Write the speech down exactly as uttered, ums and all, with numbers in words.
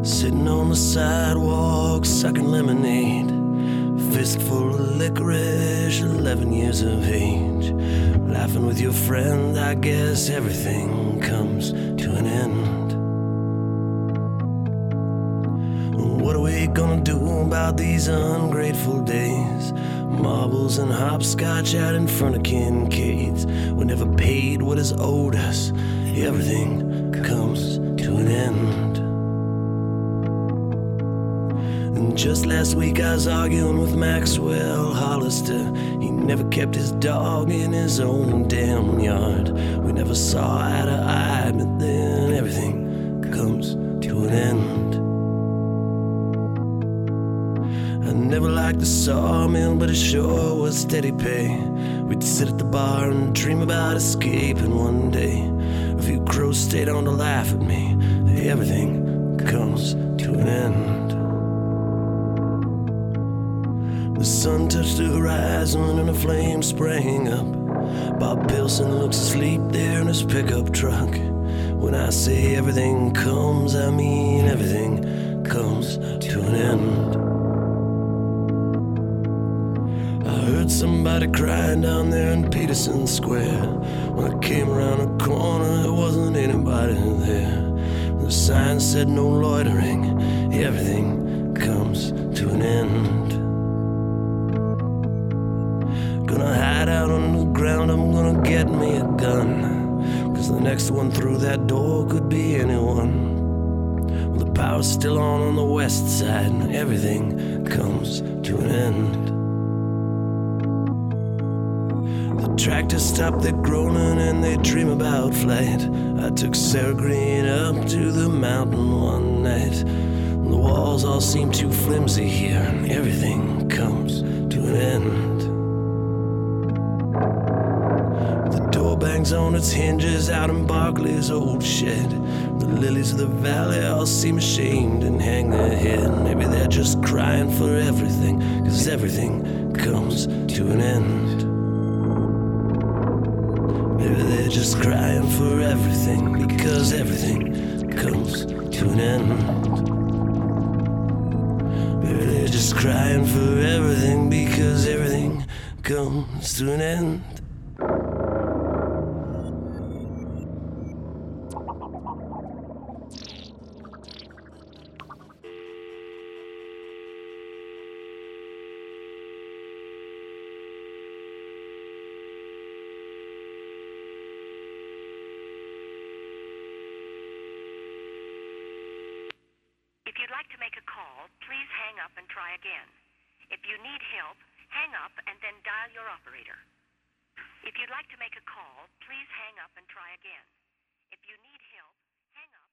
Sitting on the sidewalk, sucking lemonade, fistful of licorice, eleven years of age. Laughing with your friend, I guess everything comes to an end. What are we gonna do about these ungrateful days? Marbles and hopscotch out in front of Kincaid's. We never paid what is owed us. Everything comes to an end. And just last week I was arguing with Maxwell Hollister. He never kept his dog in his own damn yard. We never saw eye to eye, but then everything comes to an end. I never liked the sawmill, but it sure was steady pay. We'd sit at the bar and dream about escaping one day. A few crows stayed on to laugh at me. Everything comes to an end. The sun touched the horizon and a flame sprang up. Bob Pilson looks asleep there in his pickup truck. When I say everything comes, I mean everything comes to an end. I heard somebody crying down there in Peterson Square. When I came around the corner, there wasn't anybody there. The sign said no loitering, everything comes to an end. Gonna hide out on the ground, I'm gonna get me a gun, 'cause the next one through that door could be anyone. Well, the power's still on on the west side, and everything comes to an end. The tractors stop their groaning and they dream about flight. I took Sarah Green up to the mountain one night. The walls all seem too flimsy here, and everything comes to an end. The door bangs on its hinges out in Barclay's old shed. The lilies of the valley all seem ashamed and hang their head. Maybe they're just crying for everything, 'cause everything comes to an end. Maybe they're just crying for everything, because everything comes to an end. Maybe they're just crying for everything, because everything comes to an end. If you'd like to make a call, please hang up and try again. If you need help, hang up and then dial your operator. If you'd like to make a call, please hang up and try again. If you need help, hang up.